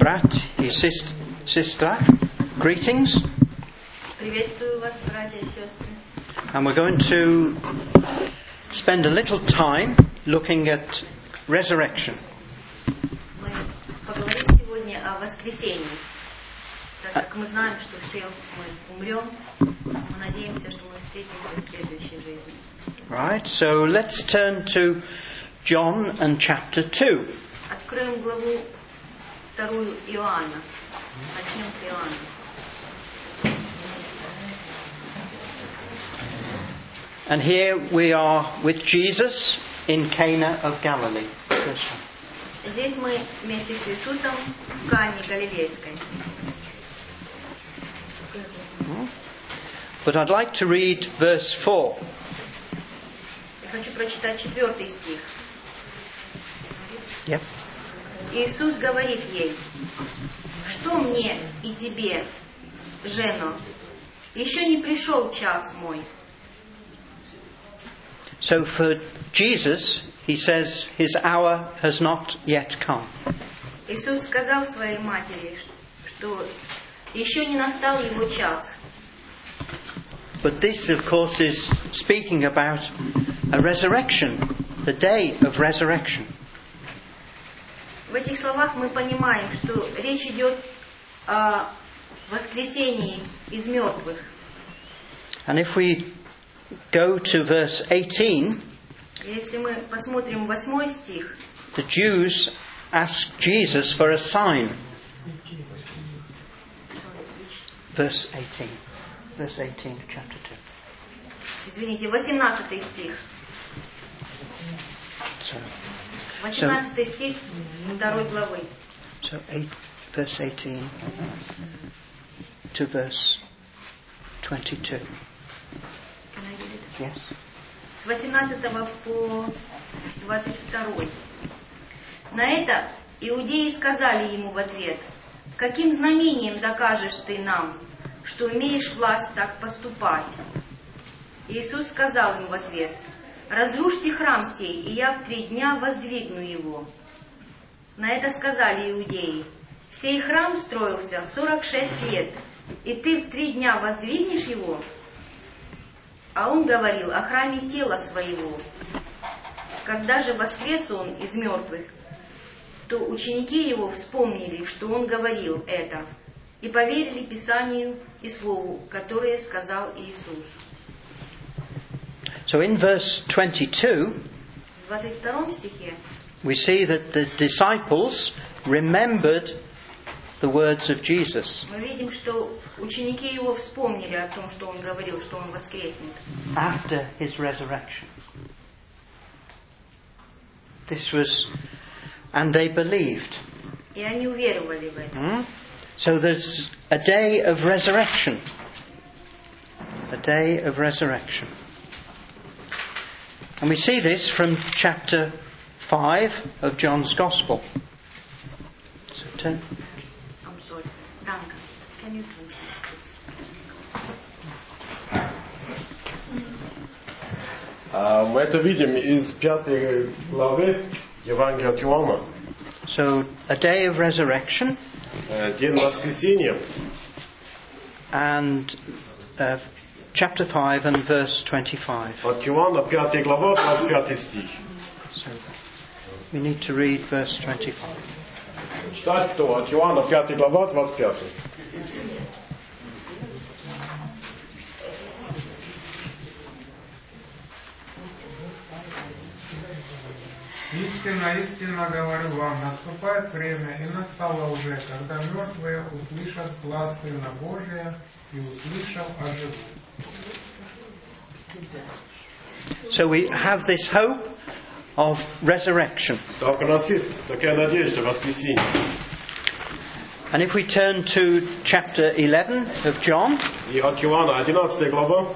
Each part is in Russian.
Brat и сестра, greetings. Приветствую вас, братья и сестры. And we're going to spend a little time looking at resurrection. Мы поговорим сегодня о воскресении. Так как мы знаем, что все мы умрем, мы надеемся, что мы встретимся в следующей жизни. Right, so let's turn to John and chapter 2. Откроем главу 2 Иоанна. Начнем с Иоанна. And here we are with Jesus in Cana of Galilee. Здесь мы вместе с Иисусом в Кане Галилейской. But I'd like to read verse 4. Я хочу прочитать 4 стих. Yep. Иисус говорит ей: «Что мне и тебе, жено? Еще не пришел час мой». So for Jesus, he says his hour has not yet come. Иисус сказал своей матери, что еще не настал его час. But this, of course, is speaking about a resurrection, the day of resurrection. В этих словах мы понимаем, что речь идет о воскресении из мертвых. And if we go to verse 18, Если мы посмотрим 8 стих, the Jews ask Jesus for a sign. Verse 18. Verse 18 of chapter 2. извините, 18 стих. So, 18 стих 2 главы. so verse 18 to verse 22. Yes. С 18 по 22. На это иудеи сказали ему в ответ: «Каким знамением докажешь ты нам, что имеешь власть так поступать?» Иисус сказал им в ответ: «Разрушьте храм сей, и я в 3 дня воздвигну его». На это сказали иудеи: «Сей храм строился 46 лет, и ты в 3 дня воздвигнешь его?» А он говорил о храме тела своего. Когда же воскрес он из мертвых, то ученики его вспомнили, что он говорил это, и поверили Писанию и Слову, которое сказал Иисус. So in verse 22, В 22 стихе we see that the disciples remembered the words of Jesus мы видим, что ученики его вспомнили о том, что он говорил, что он воскреснет. after his resurrection. This was, and they believed. И они уверовали в это. So there's a day of resurrection. A day of resurrection. And we see this from chapter 5 of John's Gospel. So turn. I'm sorry. Danke. Can you translate this? Мы это видим из 5 главы Евангелия от Иоанна. So a day of resurrection. День воскресения. And chapter 5 and verse 25. От Иоанна 5 глава, 25 стих. So we need to read verse 25. Читать кто? От Иоанна 5 глава, 25. Истинно, истинно говорю вам, наступает время, и настало уже, когда мертвые услышат глас Сына Божия, и услышав, оживут. So we have this hope of resurrection. Так у нас есть такая надежда воскресения. And if we turn to chapter 11 of John, И от Иоанна 11 глава,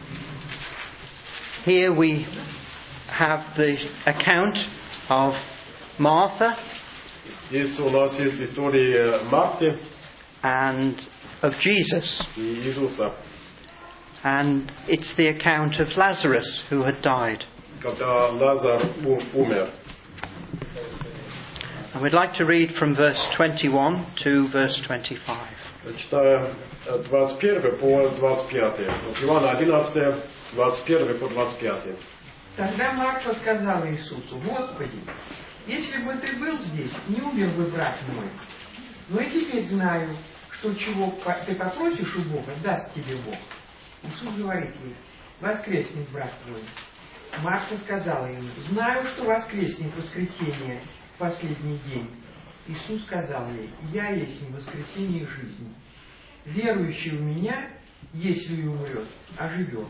here we have the account of Martha здесь у нас есть история Марты and of Jesus. и Иисуса. And it's the account of Lazarus who had died. Когда Лазар умер. And we'd like to read from verse 21 to verse 25. Читаем 21 по 25. От Иоанна 11, 21 по 25. Тогда Марфа сказала Иисусу: «Господи, если бы ты был здесь, не умер бы брат мой. Но и теперь знаю, что чего ты попросишь у Бога, даст тебе Бог». Иисус говорит ей: «Воскреснет брат твой». Марфа сказала ему: «Знаю, что воскреснет в воскресенье в последний день». Иисус сказал ей: «Я есть воскресенье и жизнь. Верующий в Меня, если и умрет, оживет».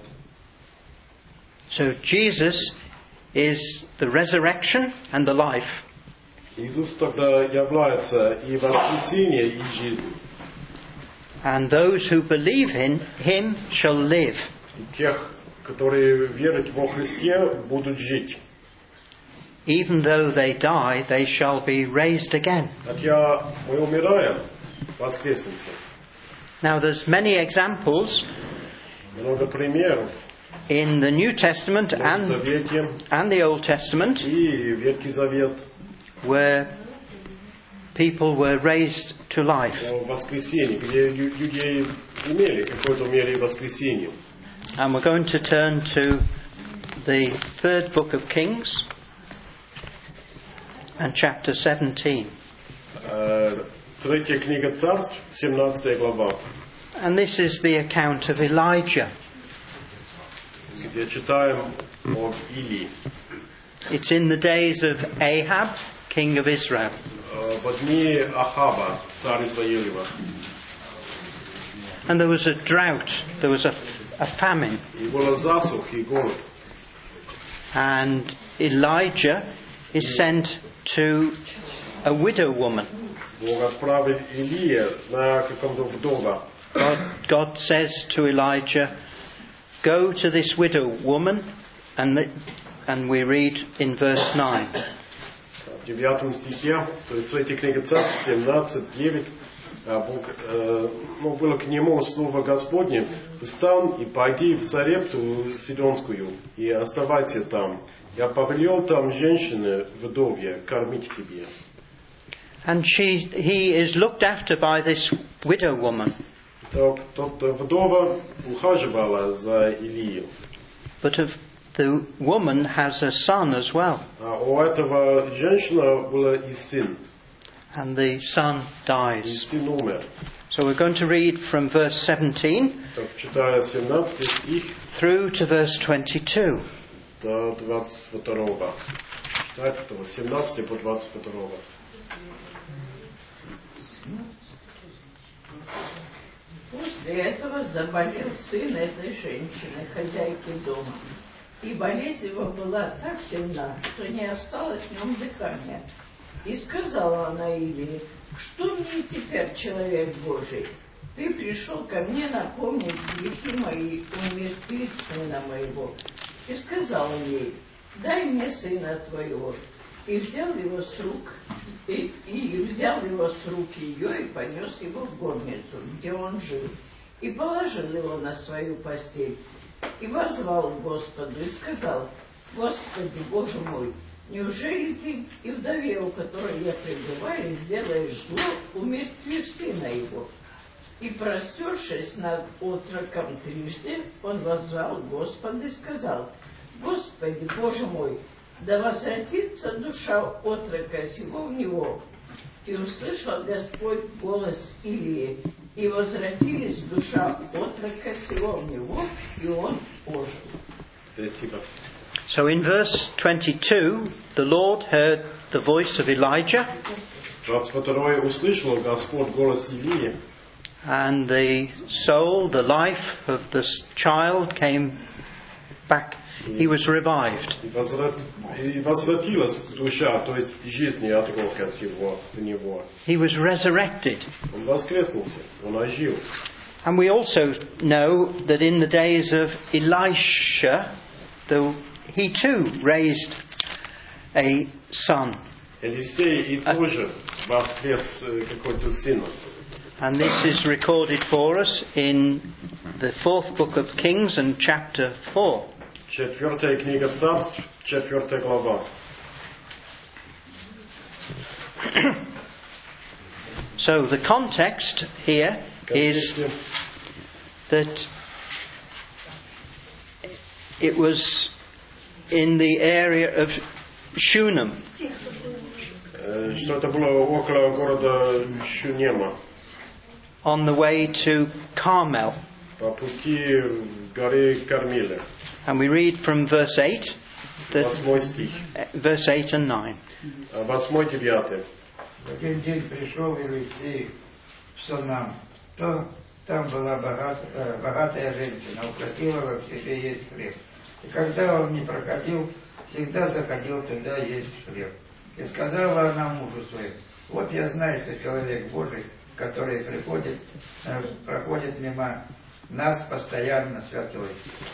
So Jesus is the resurrection and the life. Иисус тогда является и воскресение, и жизнь. And those who believe in Him shall live. И тех, которые верят во Христе, будут жить. Even though they die, they shall be raised again. Хотя мы умираем, воскреснемся. Now there's many examples Много примеров in the New Testament в Новом Завете and the Old Testament и Ветхий Завет where people were raised to life. о воскресении, где люди имели какой-то мере воскресение. And we're going to turn to the third book of Kings and chapter 17. Третья книга Царств, 17 глава, And this is the account of Elijah. где читаем об Илии. It's in the days of Ahab, king of Israel. В дни Ахаба, царь Израилева. And there was a drought, there was a famine. И было засух и голод. And Elijah is sent to a widow woman. Бог отправил Илия на каком-то вдова. God says to Elijah, "Go to this widow woman," and we read in verse 9. В 9 стихе, то есть 3 книга Царств, 17:9, Бог, было к нему слово Господне: «Встань и пойди в Сарепту Сидонскую, и оставайся там. Я повелел там женщины вдовье кормить тебе». And he is looked after by this widow woman. Тот вдова ухаживала за Илией. But the woman has a son as well. А у этого женщина была и сын. And the son И dies. сын умер. So we're going to read from verse 17 Так, читая 17 стих through to verse 22. до 22. Читать от 17 по 22. После этого заболел сын этой женщины, хозяйки дома. И болезнь его была так сильна, что не осталось в нем дыхания. И сказала она Илии: «Что мне теперь, человек Божий? Ты пришел ко мне напомнить грехи мои, умертвить сына моего». И сказал ей: «Дай мне сына твоего». И взял его с рук, взял его с рук ее и понес его в горницу, где он жил, и положил его на свою постель. И воззвал к Господу и сказал: «Господи, Боже мой, неужели ты и вдове, у которой я пребываю, сделаешь зло, умертвив сына его?» И простершись над отроком трижды, он воззвал к Господу и сказал: «Господи, Боже мой, да возвратится душа отрока сего в него». И услышал Господь голос Илии, и возвратились душа отрока сего в него, и он ожил. So in verse 22, the Lord heard the voice of Elijah, 22 услышал Господь голос Илии, and the soul, the life of this child came back. He was revived. и возвратилась душа, то есть жизнь отрока сего в него. He was resurrected. Он воскреснулся, он ожил. And we also know that in the days of Elisha, he too raised a son. Елисей и тоже воскрес какой-то сын. And this is recorded for us in the 4th book of Kings and chapter 4. 4 книга Царств, 4 глава. So the context here is that it was in the area of Shunem. Что это было около города Шунема. On the way to Carmel. По пути в горы Кармеля. And we read from verse 8. 8 стих. Verse 8 and 9. 8-9. В один день пришел Елисей в Сонам. Там была богатая женщина, упросила в себе есть хлеб. И когда он не проходил, всегда заходил туда есть хлеб. И сказала она мужу своему: вот я знаю, что человек Божий, который проходит мимо нас постоянно святой.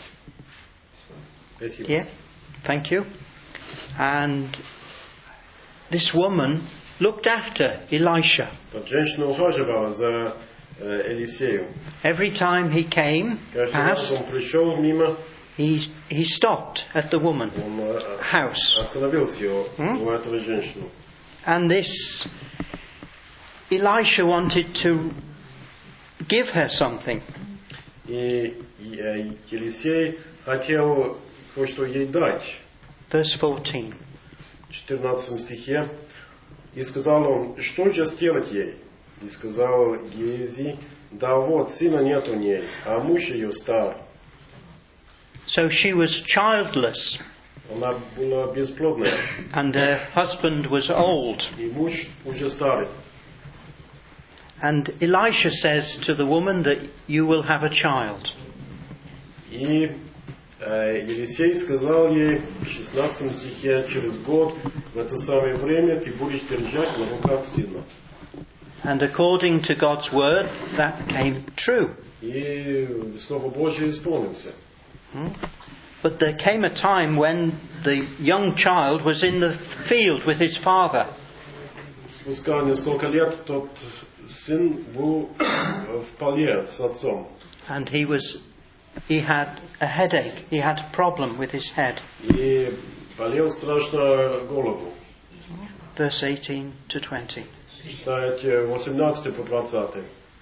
Yeah, thank you. And this woman looked after Elisha. Женщина ухаживала за Елисеем. Every time he came past, он пришел мимо, he stopped at the woman house. Остановился у этого женщины. And this Elisha wanted to give her something. И Елисей хотел кое-что ей дать. Verse 14. В 14 стихе. И сказал он: что же сделать ей? И сказал Гези: да вот, сына нет у ней, а муж ее стар. So she was childless. Она была бесплодная. And her husband was old. И муж уже старый. And Elisha says to the woman that you will have a child. И Елисей сказал ей в 16 стихе: через год в это самое время ты будешь держать на руках сына. And according to God's word, that came true. И Слово Божье исполнится. But there came a time when the young child was in the field with his father. Спустя несколько лет тот сын был в поле с отцом. And he had a headache. He had a problem with his head. И болел страшно голову. Verse 18 to 20. Читайте 18 по 20.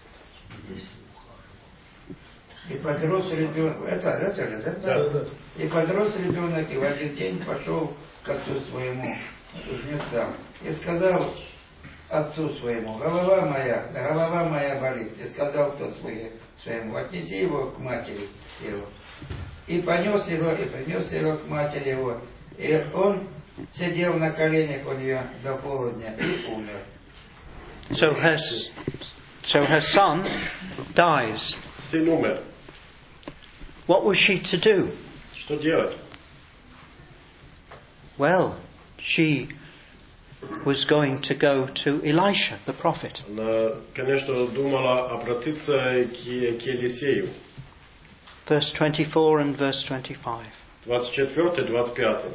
И подрос ребенок, И подрос ребенок, и в один день пошел к отцу своему, жнецам, и сказал отцу своему: голова моя болит. И сказал тот своему: отнеси его к матери его. И понес его, и принес его к матери его. И он сидел на коленях у нее до полудня и умер. So her son dies. Сын умер. What was she to do? Что делать? Well, she was going to go to Elisha, the prophet. Она, конечно, думала обратиться к Елисею. Verse 24 and verse 25. 24-25.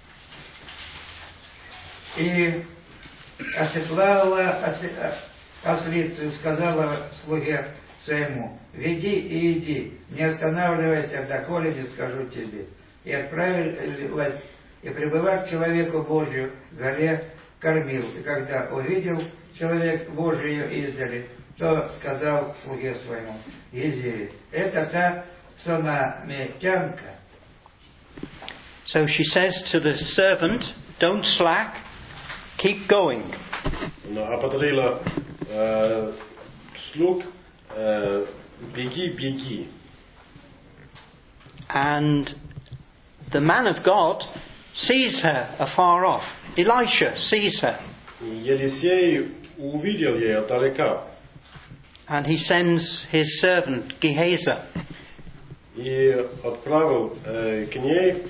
И оседлала ослицу и сказала слуге своему: веди и иди, не останавливайся, доколе не скажу тебе. И отправилась, и прибыла к человеку Божию в горе Кармил. И когда увидел человек Божий ее издали, то сказал слуге своему: Гези, это та Сонамитянка. So she says to the servant, don't slack, keep going. Она ободрила слуг: беги. And the man of God sees her afar off. Elisha sees her. Елисей увидел ее отдалека. And he sends his servant Gehazi. И отправил к ней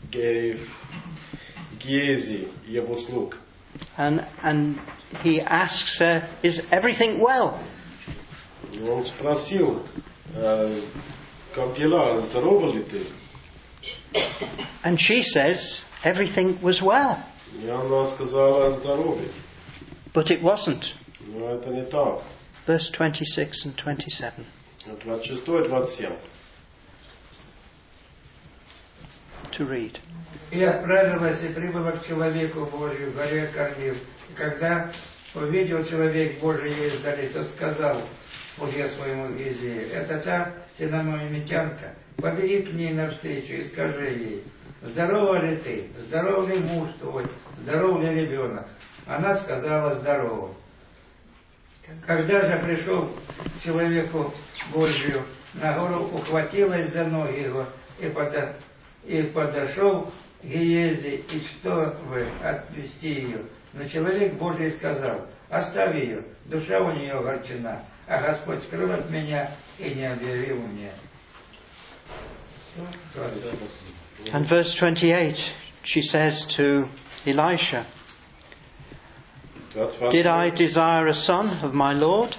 Гези, его слуг. And he asks her, is everything well? И он спросил: как дела, здорова ли ты? And she says, everything was well. И она сказала: здоровье. But it wasn't. Но это не так. Verse 26 and 27. 26-27. To read. И отправилась и прибыла к человеку Божию в горе Кармил. И когда увидел человек Божий издали, то сказал слуге своему Гезею: это та синамитянка, побеги к ней навстречу и скажи ей: здорова ли ты, здоров ли муж твой, здоров ли ребенок? Она сказала: здорова. Когда же пришел к человеку Божию на гору, ухватилась за ноги его и подошел к Гиезе, и чтобы отвести ее. Но человек Божий сказал: оставь ее, душа у нее огорчена, а Господь скрыл от меня и не объявил мне. And verse 28, she says to Elisha, Did I desire a son of my Lord?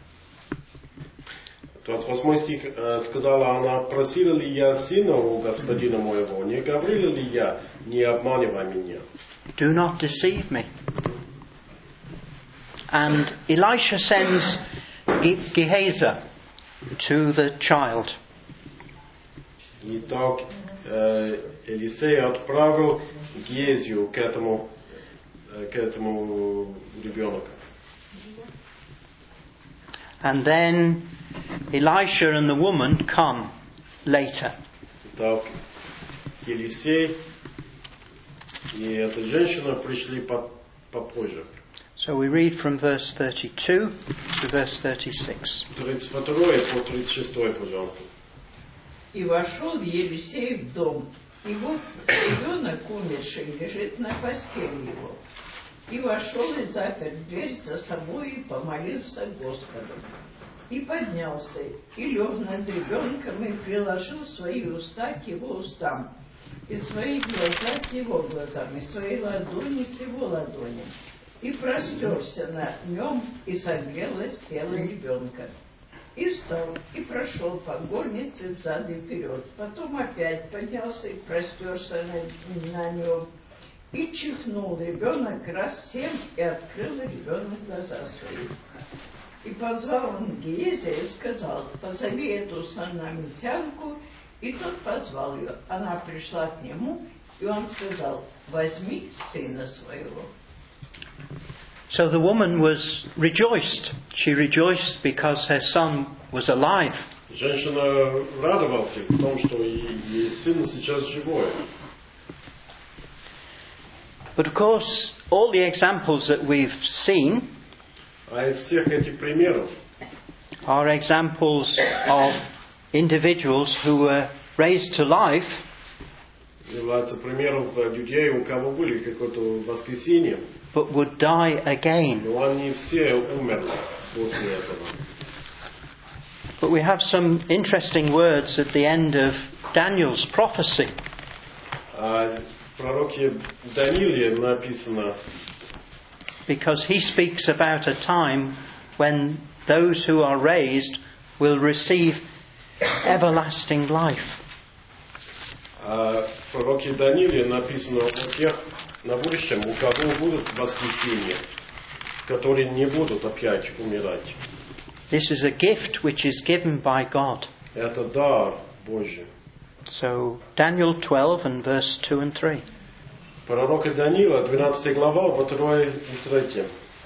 28 стих сказала она: просила ли я сына у господина моего, не говорила ли я, не обманывай меня. Do not deceive me. And Elisha sends Gehazi to the child. Итак, Елисей отправил Гезию к этому ребенку. And then Elisha and the woman come later. Итак, Елисей и эта женщина пришли попозже. So we read from verse 32 to verse 36. 32 по 36, пожалуйста. И вошел Елисей в дом, и вот ребенок умерший лежит на постели его. И вошел и запер дверь за собой и помолился Господу. И поднялся, и лег над ребенком, и приложил свои уста к его устам, и свои глаза к его глазам, и свои ладони к его ладоням. И простерся на нем, и согрелось тело ребенка. И встал, и прошел по горнице взад и вперед. Потом опять поднялся и простерся на нем. И чихнул ребенок раз 7, и открыл ребенок глаза свои. И позвал он Гиезя и сказал: позови эту сунамитянку. И тот позвал ее. Она пришла к нему, и он сказал: возьми сына своего. So the woman was rejoiced. She rejoiced because her son was alive. Женщина радовалась в том, что ее сын сейчас живой. But of course, all the examples that we've seen А из всех этих примеров are examples of individuals who were raised to life, являются примером людей, у кого были какое-то воскресение, but would die again. но они все умерли после этого. But we have some interesting words at the end of Daniel's prophecy. А в пророке Данииле написано, Because he speaks about a time when those who are raised will receive everlasting life. А в пророке Данииле написано о тех на будущем, у кого будут воскресения, которые не будут опять умирать. This is a gift which is given by God. Это дар Божий. So Daniel 12 and verse 2 and 3. Пророка Даниила, 12 глава, во 2 и 3.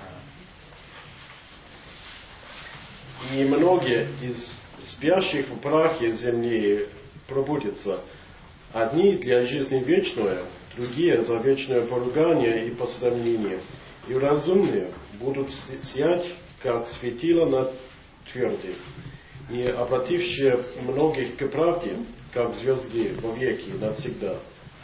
И многие из спящих в прахе земли пробудятся. Одни для жизни вечной, другие за вечное поругание и посрамление. И разумные будут сиять, как светило над твердой, и обратившие многих к правде, как звезды во веки навсегда.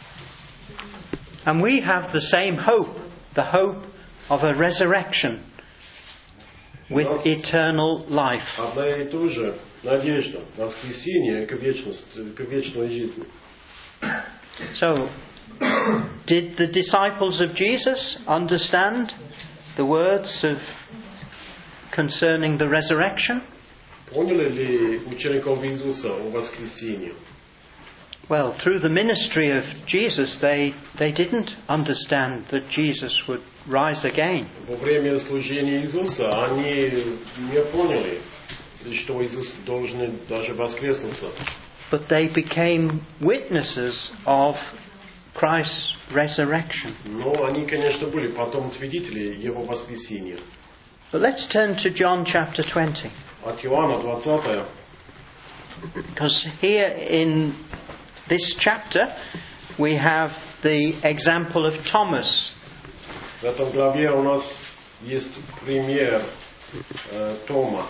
And we have the same hope, the hope of a resurrection with eternal life. Одна и та же надежда, воскресение к вечной жизни. So, did the disciples of Jesus understand the words concerning the resurrection? Поняли ли учеников Иисуса о воскресении? Well, through the ministry of Jesus, they didn't understand that Jesus would rise again. Во время служения Иисуса они не поняли, что Иисус должен даже воскреснуться. But they became witnesses of Christ's resurrection. Но они, конечно, были потом свидетели Его воскресения. But let's turn to John chapter 20. От Иоанна 20. Because here in this chapter we have the example of Thomas. В этом главе у нас есть пример Тома.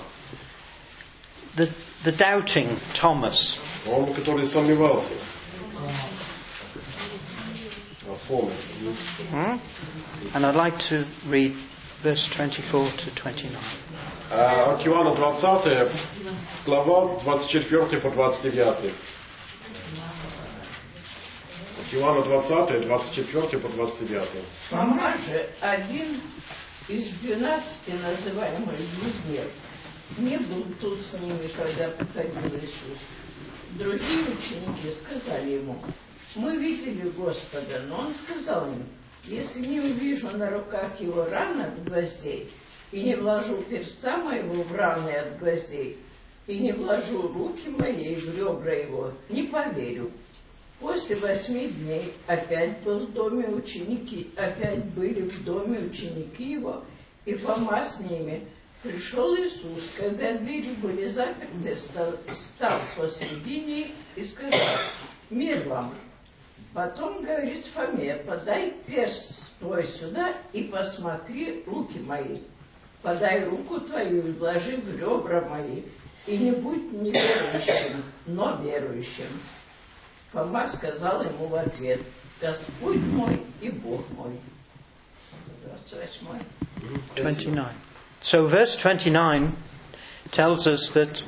The doubting Thomas. Он, который сомневался. And I'd like to read verse 24 to 29. От Иоанна 20, глава 24 по 29. От Иоанна 20, 24 по 29. Фома же, один из 12 называемых близнец, не был тут с ними, когда приходил Иисус. Другие ученики сказали ему: мы видели Господа, но он сказал им: если не увижу на руках его раны от гвоздей, и не вложу перста моего в раны от гвоздей, и не вложу руки моей в ребра его, не поверю. После 8 дней опять были в доме ученики его, и Фома с ними. Пришел Иисус, когда двери были заперты, стал посредине и сказал: мир вам. Потом говорит Фоме: подай перст твой сюда и посмотри руки мои. Подай руку твою и вложи в ребра мои, и не будь неверующим, но верующим. Фома сказал ему в ответ: Господь мой и Бог мой. 28. 29. So verse 29 tells us that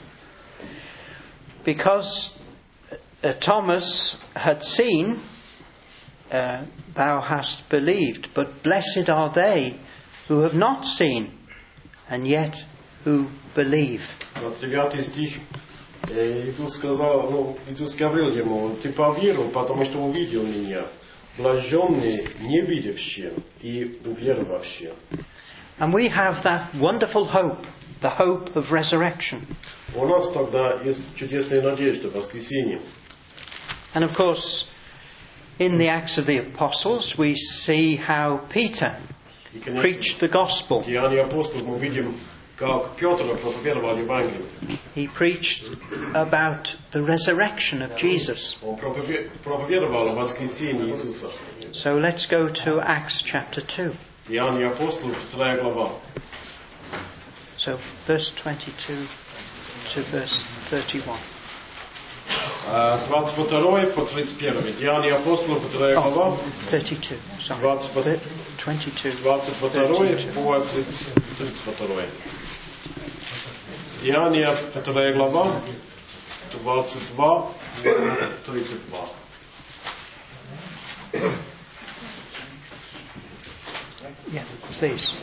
because Thomas had seen, thou hast believed, but blessed are they who have not seen, and yet who believe. 29 стих. Иисус говорил ему: ты поверил, потому что увидел меня. Блаженные не видевшие и уверовавшие. And we have that wonderful hope, the hope of resurrection. У нас тогда есть чудесная надежда воскресения. And of course, in the Acts of the Apostles, we see how Peter preached the gospel. В Деянии апостолов мы видим, как Петр проповедовал Евангелие. He preached about the resurrection of Jesus. Он проповедовал о воскресении Иисуса. So let's go to Acts chapter 2. Деяния апостолов, 2 глава. So verse 22 to verse 31. 22 по 31. Деяния апостолов, 2 глава. 32, sorry. 22 по 32. Деяния, 2 глава, 22 по 32. Yeah, please.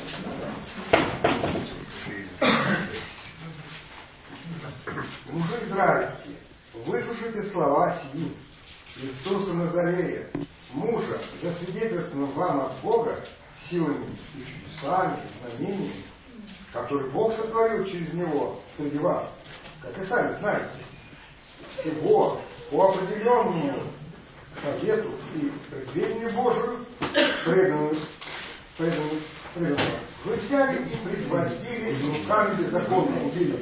Мужи израильские, выслушайте слова сии Иисуса Назарея, мужа, засвидетельствованного вам от Бога силами и чудесами, и знамениями, который Бог сотворил через него среди вас, как и сами знаете, всего по определенному совету и предвидению Божию преданную вы взяли и предводили руками беззаконно убили.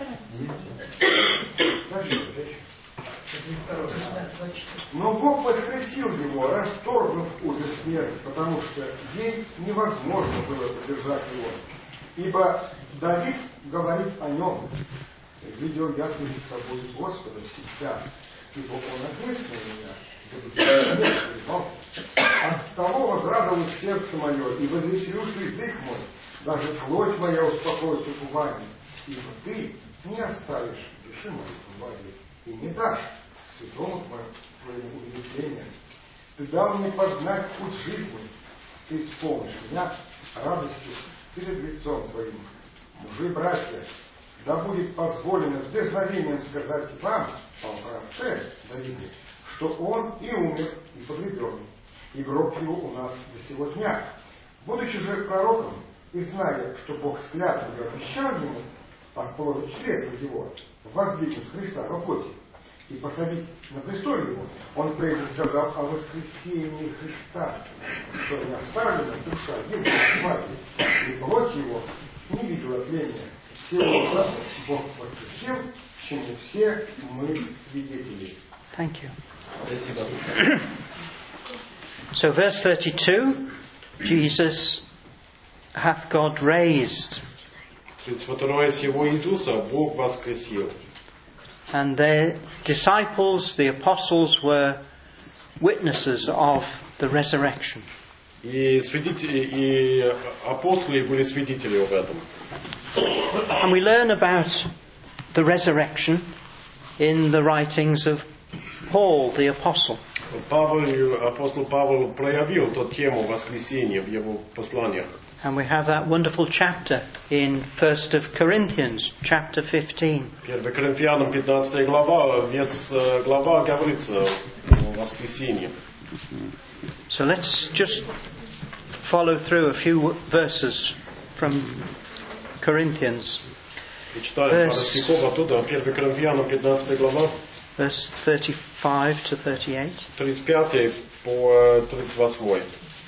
Но Бог воскресил его, расторгнув узы смерти, потому что ей невозможно было удержать его. Ибо Давид говорит о нем: «Видел я перед собой Господа всегда, ибо Он ответственный меня, чтобы я не признался. От того возрадовалось сердце мое, и возвеселился язык мой, даже плоть моя успокоится упованием, ибо ты не оставишь души моей в воде, и не дашь святому твоему удовлетворению. Ты дал мне познать путь жизни, ты исполнишь меня радостью перед лицом твоим. Мужи, братья, да будет позволено с дерзновением сказать вам о праотце Давиде, что он и умер, и погребен, и гроб его у нас до сего дня. Будучи же пророком, и зная, что Бог с клятвою обещал ему от плода чрева его воздвигнуть Христа во плоти, и посадить на престоле его, он прежде сказал о воскресении Христа, что не оставлена душа его в смерти, и плоть его не видела тления. Всего Бог воскресил, чему все мы свидетели. Thank you. So verse 32, Jesus hath God raised. 32 всего Иисуса Бог воскресил. And their disciples, the apostles, were witnesses of the resurrection. И апостолы были свидетели об этом. And we learn about the resurrection in the writings of Paul, the apostle. Апостол Павел проявил эту тему воскресения в его посланиях. And we have that wonderful chapter in 1 of Corinthians, chapter 15. 1 Коринфянам 15 глава, весь глава говорится о воскресении. So let's just follow through a few verses from Corinthians. Читаем пару стихов оттуда, 1 Коринфянам 15 глава, verse 35 to 38. 35 по 38.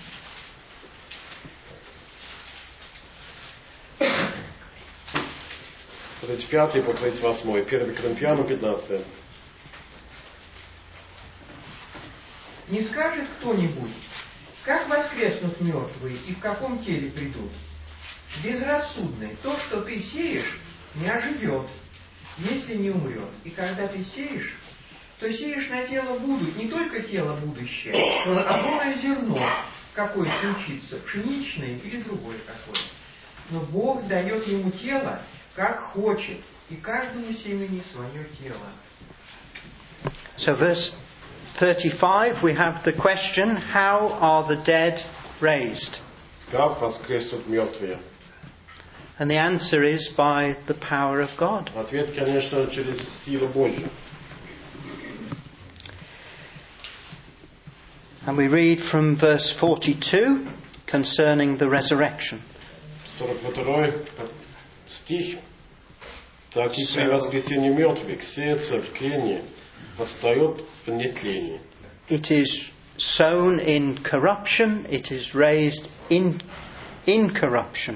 По 38, 1 Коринфянам 15. Не скажет кто-нибудь, как воскреснут мертвые и в каком теле придут? Безрассудный, то, что ты сеешь, не оживет, если не умрет. И когда ты сеешь, то сеешь на тело не только тело будущее, а полное зерно, какое случится, пшеничное или другое какое. Но Бог дает ему тело, как хочет, и каждому семени свое тело. So verse 35, we have the question, how are the dead raised? Как воскреснут мертвые? And the answer is by the power of God. Ответ, конечно, через силу Божью. And we read from verse 42 concerning the resurrection. 42 стих. Так и при воскресении мертвых сеется в тлении, восстает в нетлении. It is sown in corruption, it is raised in incorruption.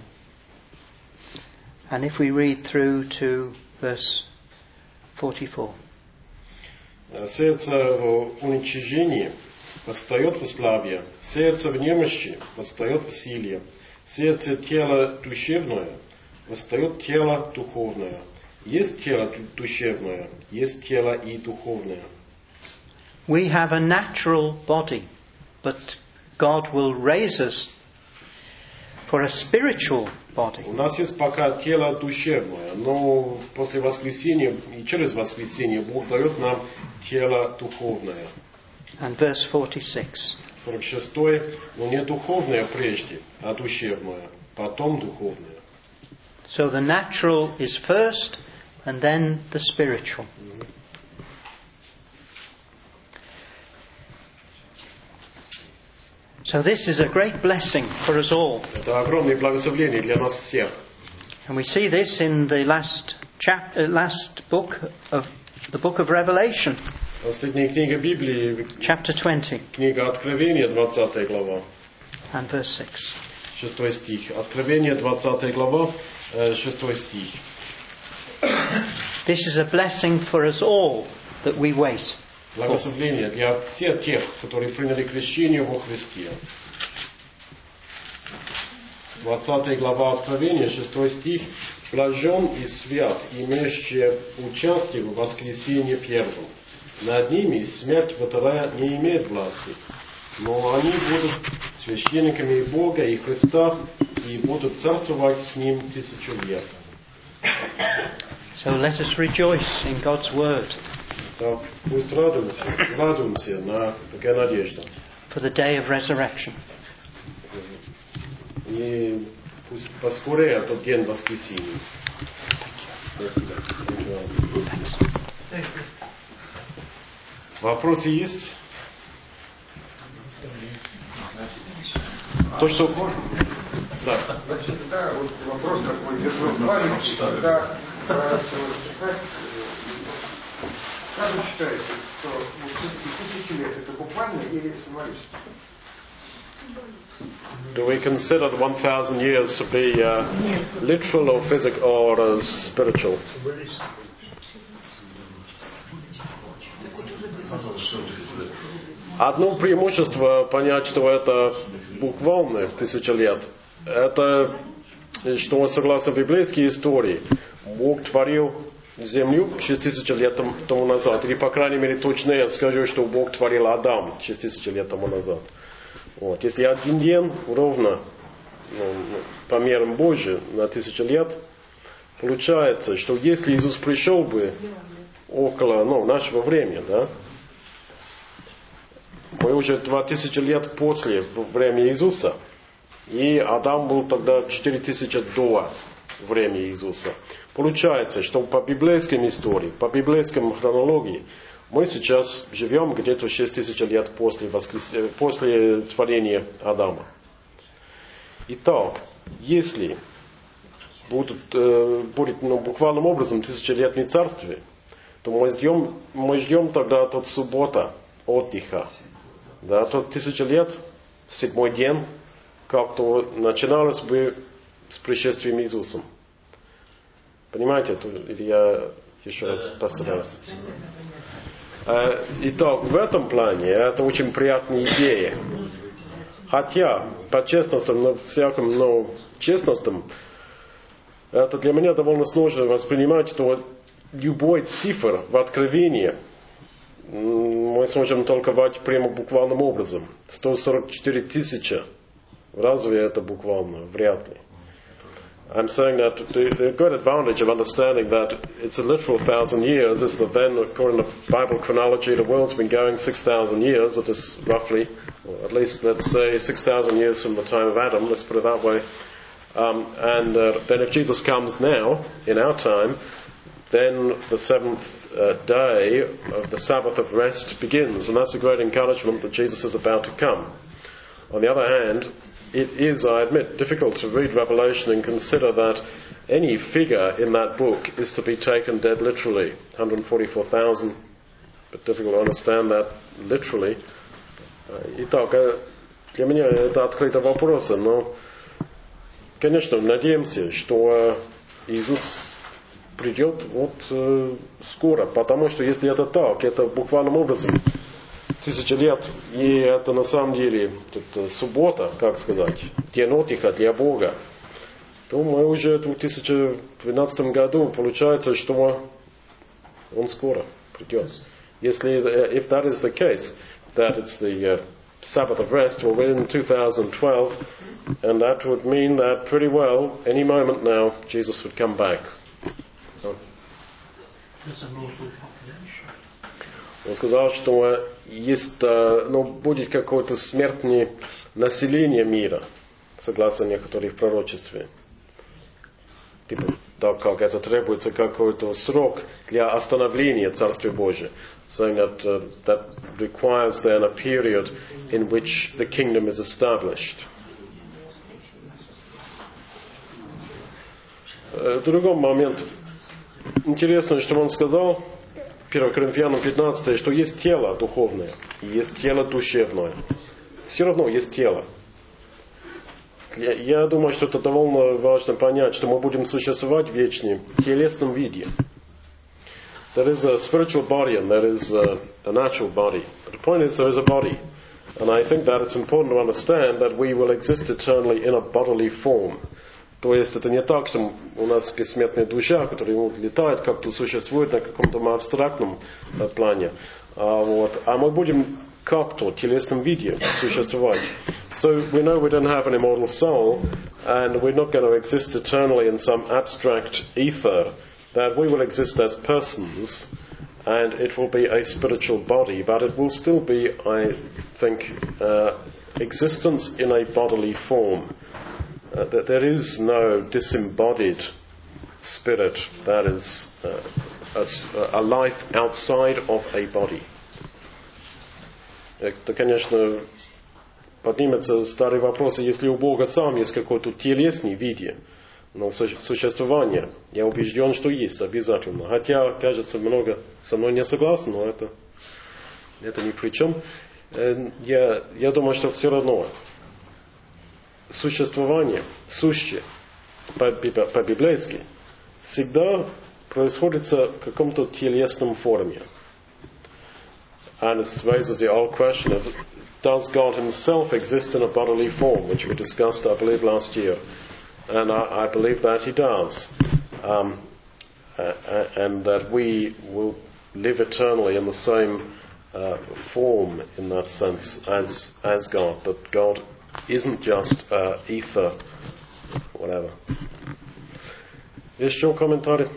And if we read through to verse 44. Сеется в уничижении, восстает в славе. Сеется в немощи, восстает в силе. Сеется тело душевное, восстает тело духовное. Есть тело душевное, есть тело и духовное. We have a natural body, but God will raise us for a spiritual body. У нас есть пока тело душевное, но после воскресения и через воскресение Бог дает нам тело духовное. And verse 46. 46. Но не духовное прежде, а душевное, потом духовное. So the natural is first, and then the spiritual. So this is a great blessing for us all. Это огромное благословение для нас всех. And we see this in the last book of the book of Revelation. Последняя книга Библии, chapter 20. Книга Откровения, 20 глава. And verse 6. 6 стих. Откровение, 20 глава, 6 стих. This is a blessing for us all that we wait. Благословение для всех тех, которые приняли крещение во Христе. 20 глава Откровения, 6 стих. Блажен и свят, имеющие участие в воскресении первом. Над ними смерть вторая не имеет власти, но они будут священниками Бога и Христа и будут царствовать с Ним 1000 лет. So let us rejoice in God's word. Так, пусть радуемся на такая надежда. For the day of resurrection. И пусть поскорее тот день воскресения. Спасибо. Вопросы есть? То, что... Да. Значит, да, вот вопрос такой, маленький, когда Как вы считаете, что вот все-таки 1000 лет это буквально или символически? Do we consider the 1,000 years to be literal or physical or spiritual? Одно преимущество понять, что это буквально 1000 лет, это что согласно библейской истории Бог творил землю 6000 лет тому назад. Или, по крайней мере, точно я скажу, что Бог творил Адам 6000 лет тому назад. Вот. Если один день ровно по мерам Божьим на 1000 лет, получается, что если Иисус пришел бы около нашего времени, да, мы уже 2000 лет после времени Иисуса, и Адам был тогда 4000 до времени Иисуса. Получается, что по библейской истории, по библейской хронологии, мы сейчас живем где-то 6000 лет после творения Адама. Итак, если будет буквальным образом 1000-летнее царствие, то мы ждем тогда от суббота отдыха. Да, тот 1000 лет, 7-й день, как-то начиналось бы с пришествием Иисуса. Понимаете? Или я еще раз постараюсь. Итак, в этом плане это очень приятная идея. Хотя, по честностям, честностям, это для меня довольно сложно воспринимать, что любой цифр в Откровении мы сможем толковать прямо буквальным образом. 144 000. Разве это буквально? Вряд ли. I'm saying that the great advantage of understanding that it's a literal 1,000 years is that then, according to Bible chronology, the world's been going 6,000 years, that is roughly, or at least let's say 6,000 years from the time of Adam, let's put it that way. Then if Jesus comes now, in our time, then the seventh day of the Sabbath of rest begins, and that's a great encouragement that Jesus is about to come. On the other hand, it is, I admit, difficult to read Revelation and consider that any figure in that book is to be taken dead literally. 144,000, but difficult to understand that literally. Итак, для меня это открытый вопрос, но, конечно, надеемся, что Иисус придет скоро, потому что если это так, это буквальным образом 1000 лет, и это на самом деле суббота, как сказать, день отдыха для Бога, то мы уже в 2012 году получается, что Он скоро придет. If that is the case, that it's the Sabbath of rest, well, we're in 2012, and that would mean that pretty well, any moment now, Jesus would come back. Он сказал, что есть, будет какое-то смертное население мира, согласно некоторых пророчестве. Типа, так как это требуется какой-то срок для остановления Царствия Божия. Saying that requires then a period in which the kingdom is established. В другом моменте интересно, что он сказал, 1 Коринфянам 15, что есть тело духовное и есть тело душевное. Все равно есть тело. Я думаю, что это довольно важно понять, что мы будем существовать в вечном телесном виде. There is a spiritual body and there is a natural body. But the point is there is a body. And I think that it's important to understand that we will exist eternally in a bodily form. То есть это не так, что у нас бессмертная душа, которая летает, как-то существует на каком-то абстрактном плане. А мы будем как-то в телесном виде существовать. So we know we don't have an immortal soul, and we're not going to exist eternally in some abstract ether, that we will exist as persons, and it will be a spiritual body, but it will still be, I think, existence in a bodily form. That there is no disembodied spirit that is a life outside of a body. Это, конечно, поднимется старый вопрос, если у Бога сам есть какой-то телесный виде, Но существование, я убежден, что есть обязательно. Хотя, кажется, много со мной не согласен, но это ни при чем. Я думаю, что все равно существование, сущее, по-библейски, всегда происходит в каком-то телесном форме. And it raises the old question of, does God himself exist in a bodily form, which we discussed, I believe, last year. And I believe that he does. And that we will live eternally in the same form, in that sense, as God. That God isn't just ether, whatever. Еще комментарий?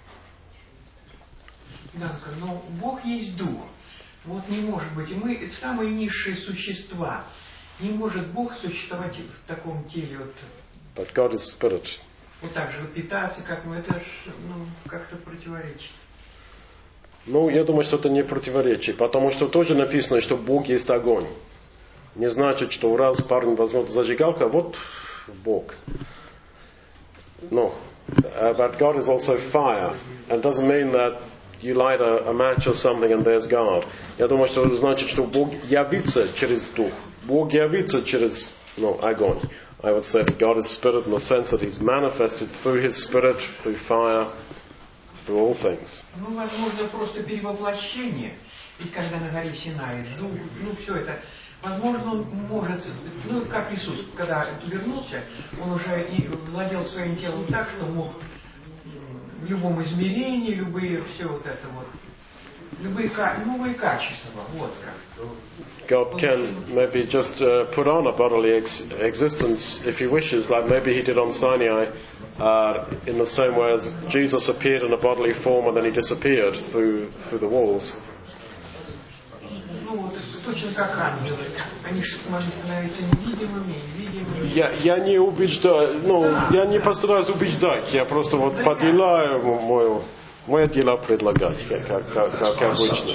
Данка, но Бог есть Дух. Вот не может быть. И мы самые низшие существа. Не может Бог существовать в таком теле. Вот. But God is spirit. Вот так же питаться, как мы, это как-то противоречит. Ну, я думаю, что это не противоречие, потому что тоже написано, что Бог есть огонь. Не значит, что раз парень возьмет зажигалку, вот Бог. No. But God is also fire. And it doesn't mean that you light a match or something and there's God. Я думаю, что это значит, что Бог явится через дух. Бог явится через огонь. I would say that God is spirit in the sense that He's manifested through His spirit, through fire, through all things. Ну, возможно, просто перевоплощение. И когда на горе Синай, все это. Возможно, он может, как Иисус, когда вернулся, он уже и владел своим телом так, что мог в любом измерении, любые, все вот это вот, любые новые качества, вот как. God can maybe just put on a bodily existence if He wishes, like maybe He did on Sinai, in the same way as Jesus appeared in a bodily form and then He disappeared through the walls. Ну, вот, точно как ангелы. Они же могли становиться невидимыми. Я не убеждаю, я не постараюсь убеждать, я просто вот по делу, мои дела предлагать, как обычно.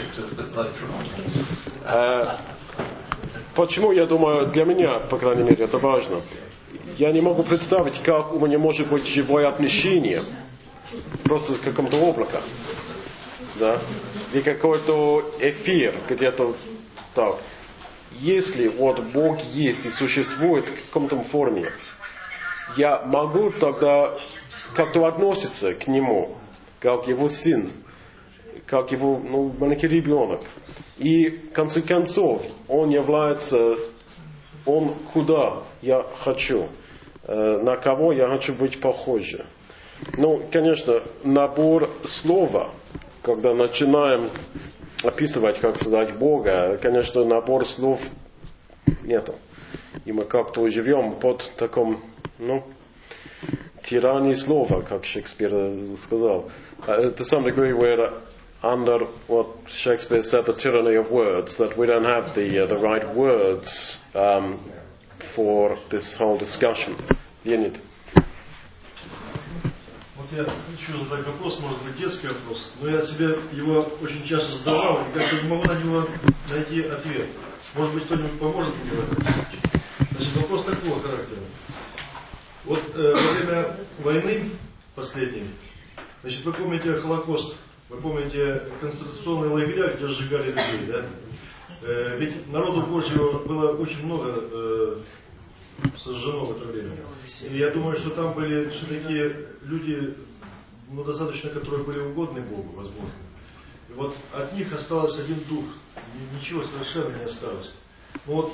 Почему, я думаю, для меня, по крайней мере, это важно. Я не могу представить, как у меня может быть живое отношение просто с каким-то облаком. Да? И какой-то эфир где-то так. Если вот Бог есть и существует в каком-то форме, я могу тогда как-то относиться к Нему, как Его сын, как Его маленький ребенок. И в конце концов, Он является, Он куда я хочу, на кого я хочу быть похожим. Конечно, набор слова, когда начинаем описывать, как создать Бога, конечно, набор слов нету. И мы как-то живем под таком, тиранией слова, как Шекспир сказал. To some degree we're under what Shakespeare said, the tyranny of words, that we don't have the right words for this whole discussion. Леонид. Я хочу задать вопрос, может быть, детский вопрос, но я себе его очень часто задавал и как-то не могу на него найти ответ. Может быть, кто-нибудь поможет мне в этом? Значит, вопрос такого характера. Вот во время войны последней, значит, вы помните Холокост, вы помните концентрационные лагеря, где сжигали людей, да? Ведь народу Божьего было очень много сожжено в это время. И я думаю, что там были все-таки люди, достаточно, которые были угодны Богу, возможно. И вот от них осталось один дух, ничего совершенно не осталось. Мы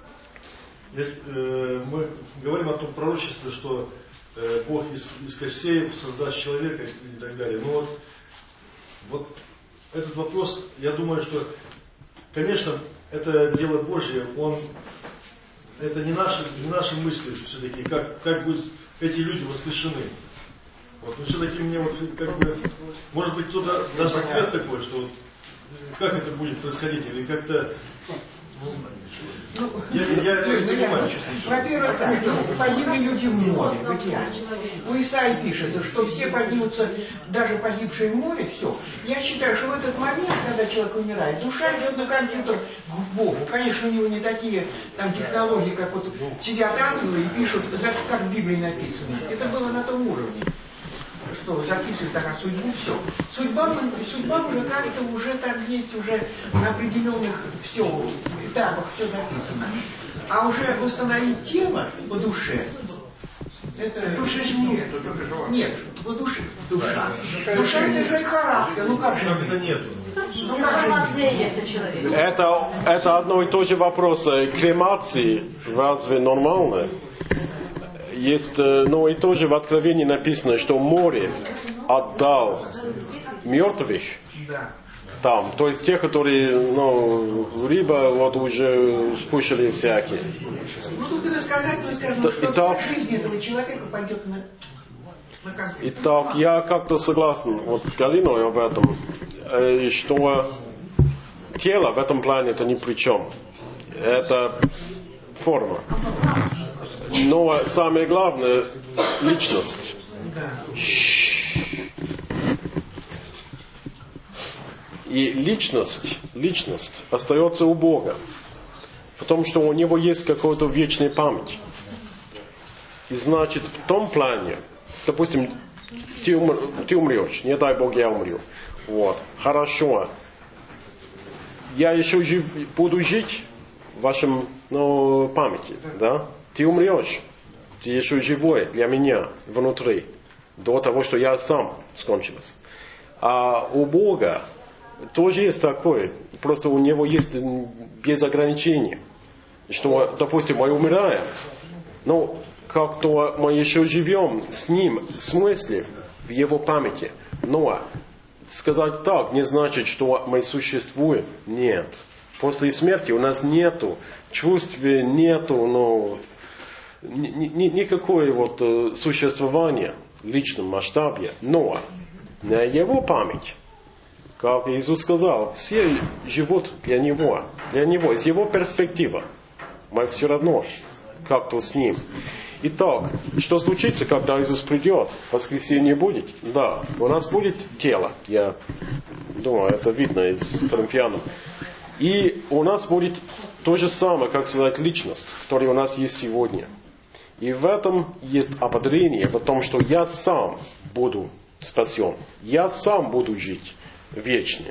говорим о том пророчестве, что Бог из костей создаст человека и так далее. Но вот этот вопрос, я думаю, что, конечно, это дело Божье, это не наши мысли все-таки, как будут эти люди воскрешены. Но все-таки мне может быть, кто-то даст ответ такой, что как это будет происходить, или как-то Во-первых, так, погибли люди в море, в океане. У Исаии пишет, что все поднимутся, даже погибшие в море, все. Я считаю, что в этот момент, когда человек умирает, душа идет на компьютер к Богу. Конечно, у него не такие там технологии, как вот сидят ангелы и пишут, как в Библии написано. Это было на том уровне, что записывают так, а судьбу все. Судьба уже как-то уже там есть, уже на определенных все этапах все записано. А уже восстановить тело по душе, это... Души же нет. Нет, по душе. Душа. Душа это же характер. Ну как же это нету? Ну как же Это одно и то же вопрос. Кремации разве нормально? Есть, но и тоже в Откровении написано, что море отдал мертвых там. То есть те, которые, рыба вот уже скушали всякие. Ну тут и рассказать, что жизнь этого человека пойдет на конфликт. Итак, я как-то согласен вот с Галиной об этом, что тело в этом плане это ни при чем. Это форма. Но самое главное — личность. И личность остается у Бога. Потому что у Него есть какая-то вечная память. И значит, в том плане, допустим, ты умрешь, не дай Бог я умру. Вот. Хорошо. Я еще буду жить в вашем памяти, да? Ты умрешь, ты еще живой для меня внутри, до того, что я сам скончился. А у Бога тоже есть такое, просто у Него есть без ограничений, что, допустим, мы умираем, но как-то мы еще живем с Ним, в смысле, в Его памяти. Но сказать так не значит, что мы существуем. Нет. После смерти у нас нету чувств, нету, никакое вот существование в личном масштабе, но на Его память, как Иисус сказал, все живут для Него, из Его перспективы. Мы все равно как-то с Ним. Итак, что случится, когда Иисус придет? Воскресенье будет? Да, у нас будет тело, я думаю, это видно из Коринфянам. И у нас будет то же самое, как сказать, личность, которая у нас есть сегодня. И в этом есть ободрение, в том, что я сам буду спасен. Я сам буду жить вечно.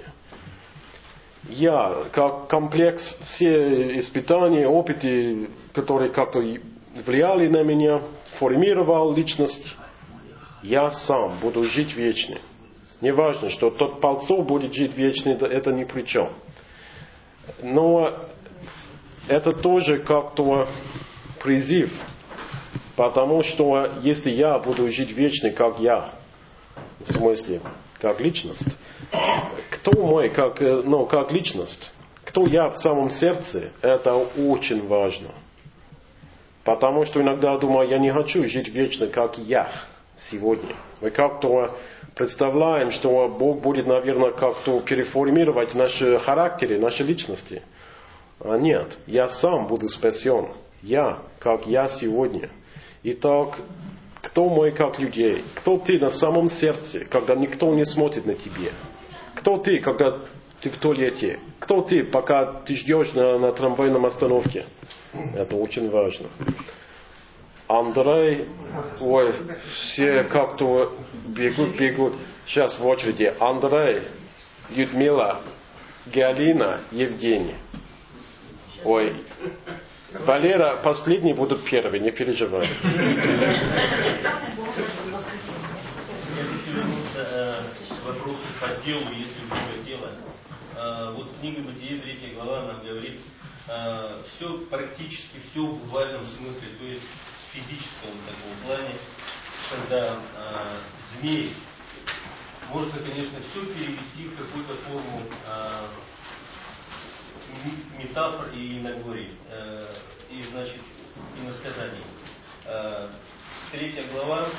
Я, как комплекс, все испытания, опыты, которые как-то влияли на меня, формировал личность, я сам буду жить вечно. Не важно, что тот Пальцов будет жить вечно, это ни при чем. Но это тоже как-то призыв, потому что если я буду жить вечно, как я, в смысле, как личность, кто мой, как личность, кто я в самом сердце, это очень важно. Потому что иногда думаю, я не хочу жить вечно, как я сегодня. Мы как-то представляем, что Бог будет, наверное, как-то переформировать наши характеры, наши личности. А нет, я сам буду спасен. Я, как я сегодня. Итак, кто мы как людей? Кто ты на самом сердце, когда никто не смотрит на тебя? Кто ты, когда ты в туалете? Кто ты, пока ты ждешь на трамвайном остановке? Это очень важно. Андрей, все как-то бегут. Сейчас в очереди. Андрей, Людмила, Галина, Евгений. Валера, последний будут первые, не переживай. Вопрос по делу, если другое дело. Вот книга Бытие, 3 глава, нам говорит, все, практически все в буквальном смысле, то есть в физическом таком плане, когда змей, можно, конечно, все перевести в какую-то форму метафор и иногорий, и, значит, иносказаний. 3 глава,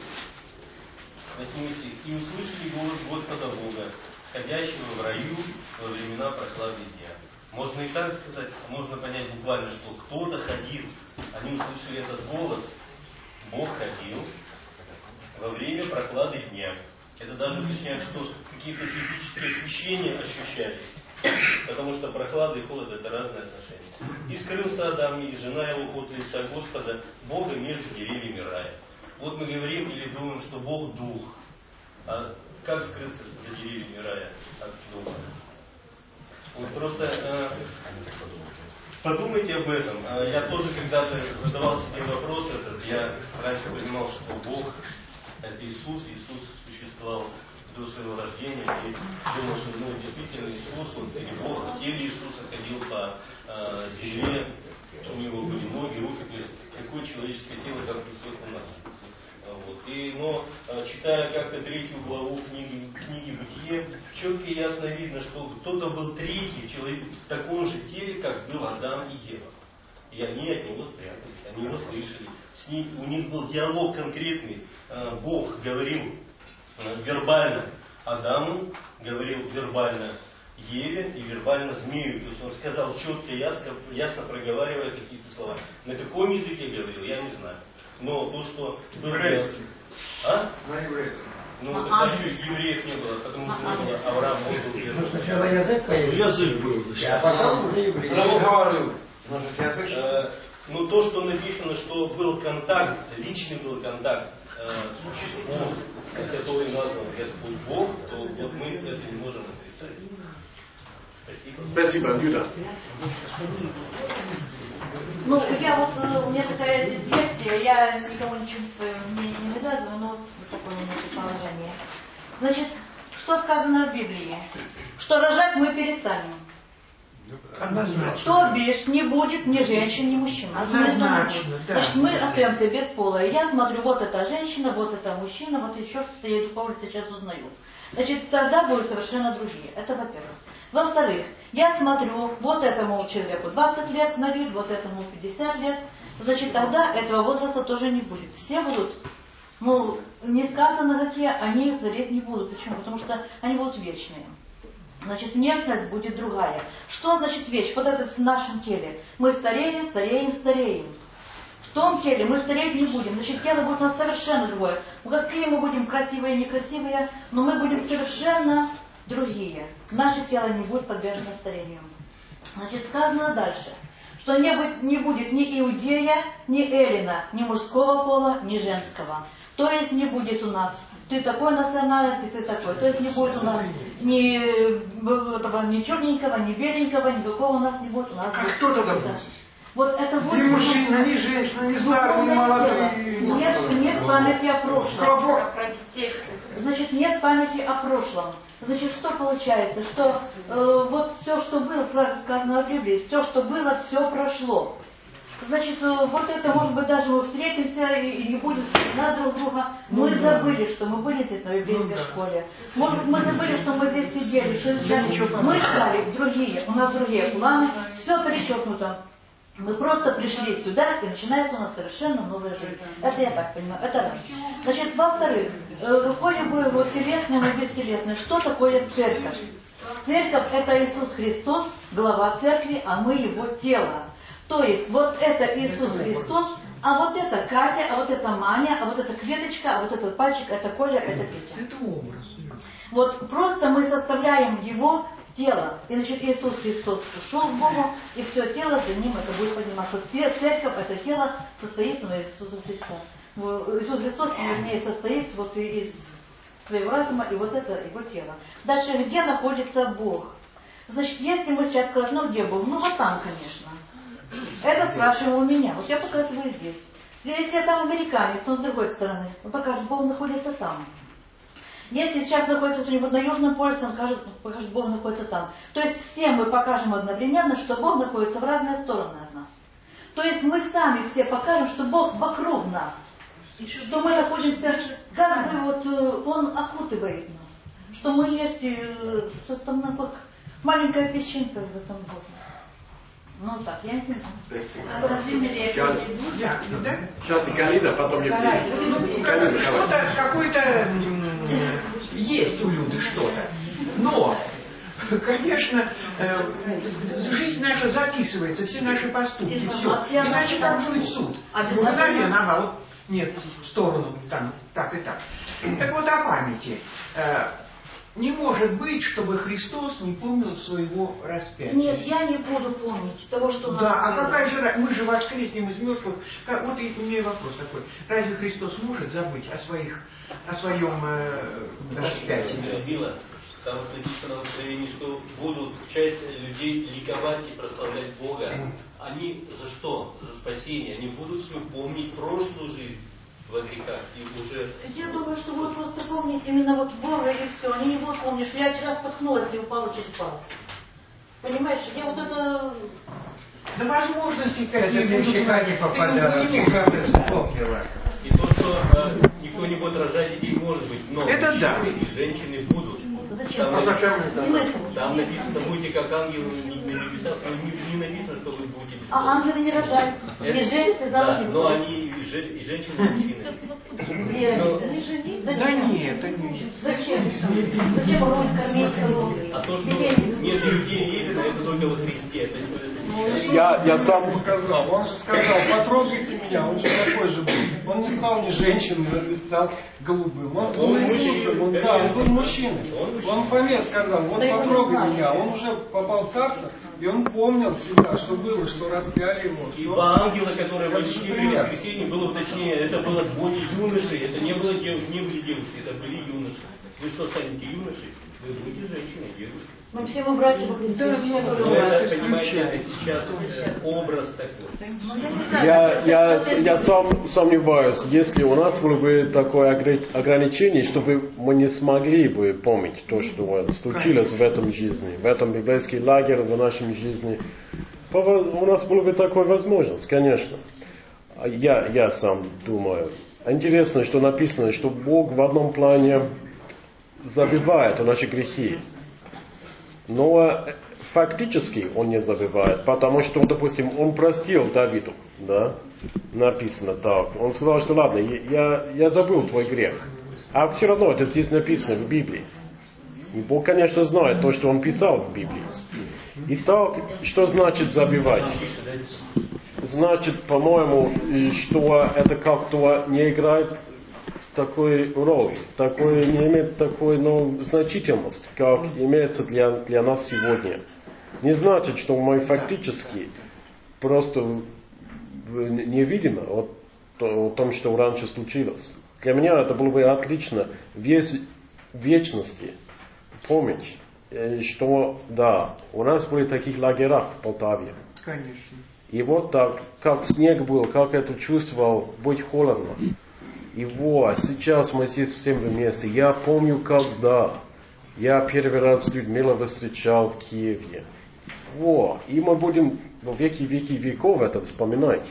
8 стих. «И услышали голос Господа Бога, ходящего в раю во времена прохлады дня. Можно и так сказать, а можно понять буквально, что кто-то ходил, они услышали этот голос, Бог ходил во время проклады дня. Это даже уточняет, что какие-то физические ощущения ощущались, потому что прохлада и холод это разные отношения. И скрылся Адам и жена его от лица Господа, Бога между деревьями рая. Вот мы говорим или думаем, что Бог дух. А как скрыться за деревьями рая от духа? Вот просто подумайте об этом. Я тоже когда-то задавал себе вопрос этот. Я раньше понимал, что Бог это Иисус. Иисус существовал до своего рождения. И думал, что действительно Иисус, или Бог в теле Иисуса ходил по земле. У него были ноги, руки. То есть такое человеческое тело, как у нас. Вот. Но читая как-то 3 главу книги Бытие, четко и ясно видно, что кто-то был третий человек в таком же теле, как был Адам и Ева. И они от него спрятались, они его слышали. У них был диалог конкретный. Бог говорил вербально Адаму, говорил вербально Еве и вербально змею. То есть он сказал четко и ясно проговаривая какие-то слова. На каком языке говорил, я не знаю. Но то, что было... На еврейском. Ну, тогда еще евреев не было, потому что не было Авраам, он был первым. Сначала язык появился. Язык был. А потом уже еврей. Разговаривал. Ну, то, что написано, что был контакт, личный был контакт существом, который назван Господь Бог, то вот мы это не можем отрицать. Спасибо, Юда. Ну, у меня такая версия, я никому ничего свое мнение не навязываю, но вот такое у меня предположение. Значит, что сказано в Библии? Что рожать мы перестанем. Однозначно. То бишь не будет ни женщин, ни мужчин. Однозначно, да. Значит, мы остаемся бесполые. Я смотрю, вот эта женщина, вот это мужчина, вот еще что-то, я иду по улице, сейчас узнаю. Значит, тогда будут совершенно другие. Это во-первых. Во-вторых, я смотрю, вот этому человеку 20 лет на вид, вот этому 50 лет. Значит, тогда этого возраста тоже не будет. Все будут, не сказано какие, они стареть не будут. Почему? Потому что они будут вечные. Значит, внешность будет другая. Что значит вещь? Вот это в нашем теле. Мы стареем, стареем, стареем. В том теле мы стареть не будем. Значит, тело будет у нас совершенно другое. Какие мы будем красивые, некрасивые, но мы будем совершенно другие. Наше тело не будет подвержено старению. Значит, сказано дальше, что не будет ни иудея, ни эллина, ни мужского пола, ни женского. То есть не будет у нас ты такой национальности, ты такой. То есть не будет у нас ни черненького, ни беленького, никакого у нас не будет. У нас А будет кто тогда будет? Вот это будет... Ни мужчина, ни женщина, ни старый, ни молодой. Нет памяти о прошлом. Про детей. Значит, нет памяти о прошлом. Значит, что получается? Что вот все, что было, как сказано в Библии, все, что было, все прошло. Значит, вот это, может быть, даже мы встретимся и не будем вспоминать друг друга. Мы забыли, что мы были здесь на библейской школе. Может быть, мы забыли, что мы здесь сидели, что мы стали другие, у нас другие планы, все перечеркнуто. Мы просто пришли сюда, и начинается у нас совершенно новая жизнь. Это я так понимаю, это раз. Значит, во-вторых, какое-либо вот телесное и бестелесное, что такое церковь? Церковь – это Иисус Христос, глава церкви, а мы его тело. То есть, вот это Иисус Христос, а вот это Катя, а вот это Маня, а вот это Кветочка, а вот этот пальчик, это Коля, это Петя. Это образ. Вот просто мы составляем его тело. И значит, Иисус Христос ушел к Богу, и все тело за ним это будет подниматься. Церковь, это тело, состоит из Иисуса Христа. Иисус Христос, вернее, состоит вот из своего разума, и вот это его тело. Дальше, где находится Бог? Значит, если мы сейчас скажем, ну где Бог? Ну вот там, конечно. Это спрашиваем у меня. Вот я показываю здесь. Если там американец, он с другой стороны, он покажет, Бог находится там. Если сейчас находится кто-нибудь на Южном полюсе, он покажет, Бог находится там. То есть все мы покажем одновременно, что Бог находится в разные стороны от нас. То есть мы сами все покажем, что Бог вокруг нас. Что мы находимся, как бы вот Он окутывает нас. Что мы есть составной, как маленькая песчинка в этом Боге. Ну так, я не знаю. Сейчас Николина, потом Евгений. Что-то какое-то есть у Люды что-то. Но конечно, жизнь наша записывается, все наши поступки, все. Иначе как будет суд? Мгновенно, ага, вот нет, в сторону, там, так и так. Так вот о памяти. Не может быть, чтобы Христос не помнил своего распятия. Нет, я не буду помнить того, что... Да, а какая же... Мы же воскреснем из мертвых. Вот и у меня вопрос такой. Разве Христос может забыть о своем распятии? Там написано в Откровении, что будут часть людей ликовать и прославлять Бога. Они за что? За спасение. Они будут все помнить прошлую жизнь во грехах. И уже... Я думаю, что будут просто помнить именно вот Бога и все. Они не будут помнить, что я вчера споткнулась и упала через палку. Понимаешь, я вот это... Да возможности какие не попадают. И то, что никто не будет рожать детей, может быть, но это да. И женщины будут. Зачем? Там написано, будете как ангелы не написано, не написано, что вы будете без А ангелы не рожают. Не женятся, да, замуж. но они и женщины, и мужчины. Зачем? Да нет, они... Зачем? Зачем грудь кормить кого? А то, что нет людей верено, это только во Христе. Это Я сам показал. Он же сказал, потрогайте меня, он же такой же был. Он не стал ни женщиной, он не стал голубым. Он был Иисусом, он был мужчиной. Он Фоме сказал, вот потрогай меня. Он уже попал в царство, и он помнил всегда, что было, что распяли его. И два ангела, которые вошли при воскресенье, было уточнение, это было двое юношей, это не были девушки, это были юноши. Вы что станете юношей? Вы будете женщиной, девушкой. Мы все мы братья во Христе. Это, понимаете, это сейчас образ такой. Я сомневаюсь, если у нас было бы такое ограничение, чтобы мы не смогли бы помнить то, что случилось в этом жизни, в этом библейском лагере, в нашей жизни. У нас была бы такая возможность, конечно. Я сам думаю. Интересно, что написано, что Бог в одном плане забывает наши грехи. Но фактически он не забывает, потому что, допустим, он простил Давиду, да, написано так. Он сказал, что ладно, я забыл твой грех. А все равно это здесь написано в Библии. И Бог, конечно, знает то, что он писал в Библии. Итак, что значит забивать? Значит, по-моему, что это как-то не играет такой роли, не имеет такой значительности, как имеется для нас сегодня. Не значит, что мы фактически просто не видим о том, что раньше случилось. Для меня это было бы отлично весь вечности помнить, что да, у нас были таких лагерях в Полтаве. Конечно. И вот так, как снег был, как это чувствовал, быть холодно. И вот, сейчас мы здесь всем вместе. Я помню, когда я первый раз Людмила встречал в Киеве. Вот. И мы будем во веки веков это вспоминать.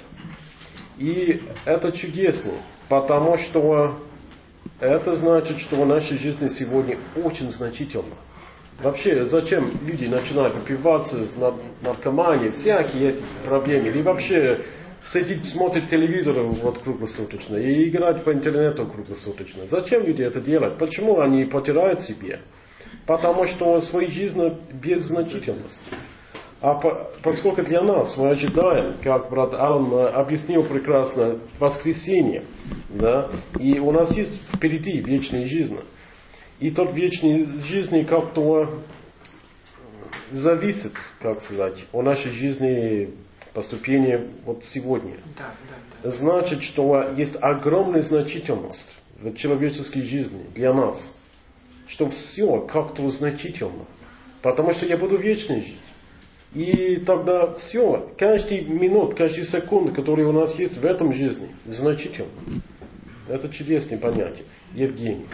И это чудесно, потому что это значит, что в нашей жизни сегодня очень значительно. Вообще, зачем люди начинают напиваться, наркомания, всякие эти проблемы, или вообще сидеть, смотреть телевизор вот круглосуточно и играть по интернету круглосуточно. Зачем люди это делают? Почему они потирают себе? Потому что своей жизни без значительности. А поскольку для нас мы ожидаем, как брат Алан объяснил прекрасно, воскресенье, да, и у нас есть впереди вечная жизнь. И тот вечной жизни как-то зависит, как сказать, от нашей жизни поступления вот сегодня. Значит, что есть огромная значительность в человеческой жизни для нас. Что все как-то значительно. Потому что я буду вечно жить. И тогда все, каждый минут, каждый секунд, который у нас есть в этом жизни, значительно. Это чудесное понятие. Евгений.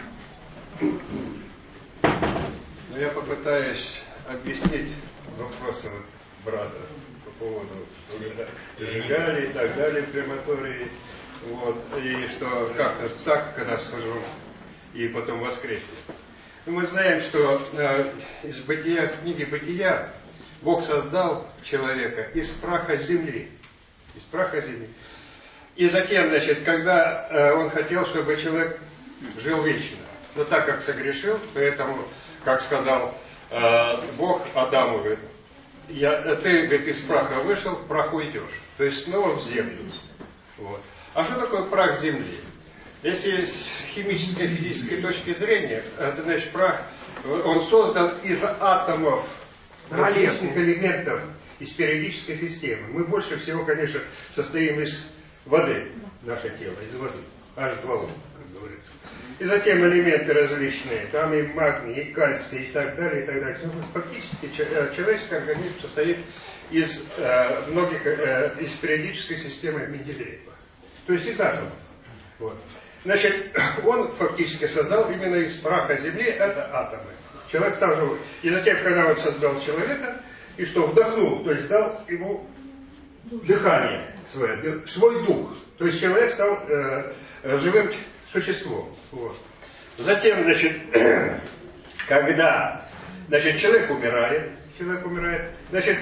Ну, я попытаюсь объяснить вопросы брата по поводу, что сжигали и так далее в крематории. Вот, и что как-то так, когда схожу, и потом воскреснет. Мы знаем, что из бытия, книги Бытия, Бог создал человека из праха земли. Из праха земли. И затем, значит, когда он хотел, чтобы человек жил вечно. Но так как согрешил, поэтому, как сказал Бог Адаму говорит, ты, говорит, из праха вышел, в прах уйдешь. То есть снова в землю. Вот. А что такое прах земли? Если с химической, физической точки зрения, это значит прах, он создан из атомов различных элементов из периодической системы. Мы больше всего, конечно, состоим из воды, наше тело, из воды. H2O, как говорится. И затем элементы различные, там и магний, и кальций, и так далее, и так далее. Фактически человеческий организм состоит из многих, из периодической системы Менделеева. То есть из атомов. Вот. Значит, он фактически создал именно из праха Земли это атомы. Человек стал живой. И затем, когда он создал человека, и что, вдохнул, то есть дал ему дыхание свое, свой дух. То есть человек стал живым существом. Вот. Затем, значит, когда человек умирает, значит,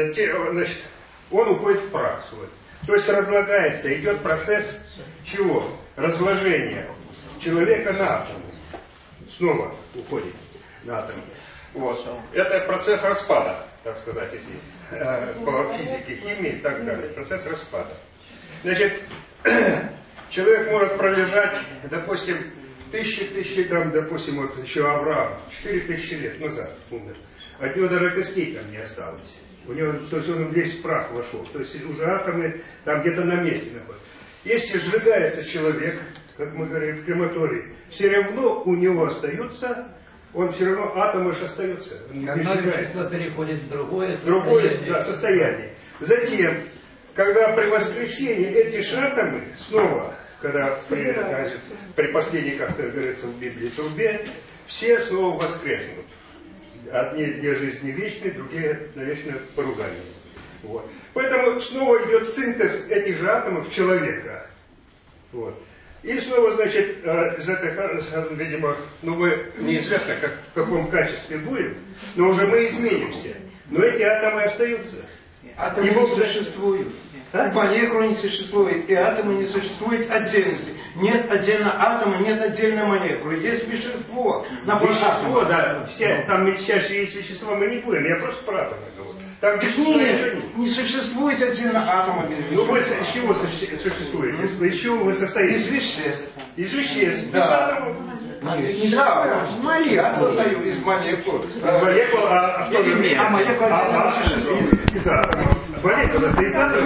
он уходит в прах свой. То есть разлагается, идет процесс чего? Разложения человека на атомы. Снова уходит на атомы. Вот. Это процесс распада, так сказать, если по физике, химии и так далее. Процесс распада. Значит, человек может пролежать, допустим, тысячи, там, допустим, вот еще Авраам, 4000 лет назад умер. От него даже костей там не осталось. У него, то есть он весь в прах вошел. То есть уже атомы там где-то на месте находятся. Если сжигается человек, как мы говорим в крематории, все равно у него остаются, он все равно, атомы же остаются. Одно вещество переходит в другое состояние. Затем, когда при воскресении эти же атомы снова, когда при последней, как говорится в Библии, трубе, все снова воскреснут. Одни для жизни вечной, другие на вечное поругание. Вот. Поэтому снова идет синтез этих же атомов человека. Вот. И снова, значит, видимо, мы неизвестно, в каком качестве будем, но уже мы изменимся. Но эти атомы остаются. Атомы не существуют. Молекулы не существует, и атомы не существует отдельности. Нет отдельно атома, нет отдельной молекулы. Есть вещество. Вещество, да. Все, там мельчайшие есть вещества, мы не будем. Я просто про атомы говорю. Там не существует отдельно атома без вещества. Ну вы из чего существуете? Из чего вы состоите? Из веществ. Из веществ? Да. Я состою из молекул. Из молекул, а что же? А молекула отдельно существует. Из атомов. Молекула это из атомов?